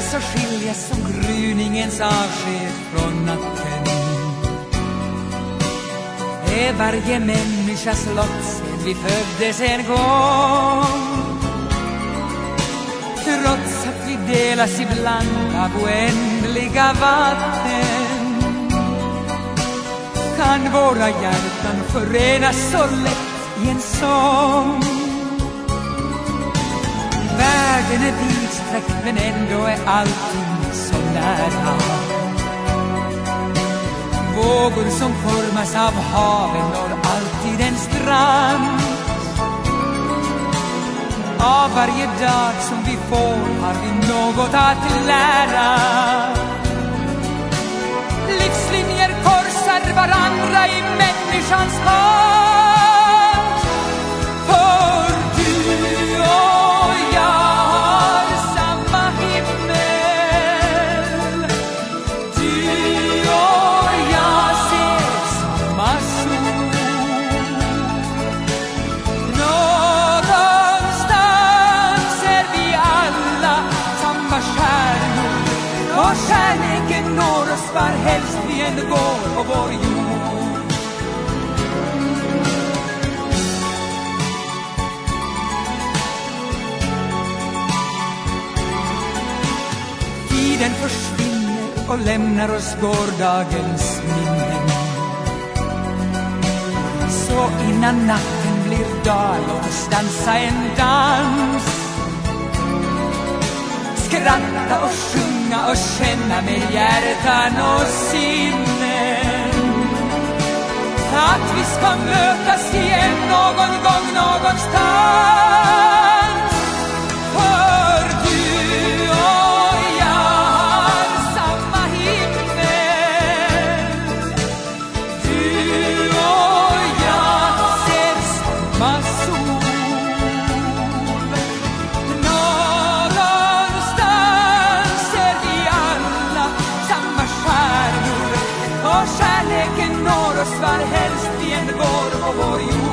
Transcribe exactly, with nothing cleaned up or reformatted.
mötas och skiljas som gryningens avsked från natten. Är varje människas lott sen vi föddes en gång. Trots att vi delas ibland av oändliga vatten, kan våra hjärtan förenas så lätt i en sång. Världen är vidsträckt men ändå är allting så nära. Vågor som formas av haven når alltid en strand. Av varje dag som vi får har vi något att lära. Livslinjer korsar varandra i människans konst. För du och jag har samma himmel. Du och jag ser samma sol. Någonstans är vi alla samma stjärnor, och kärleken når oss var helst vi än går på vår jord. Tiden försvinner och lämnar oss gårdagens minnen. Så innan natten blir dag, låt oss dansa en dans. Skratta och sjunga och känna med hjärtan och sinnen att vi ska mötas igen någon gång någonstans. För du och jag har samma himmel. Du och jag ser samma sol. Någonstans är vi alla samma stjärnor, och kärleken når oss var helst vi än går på vår jord.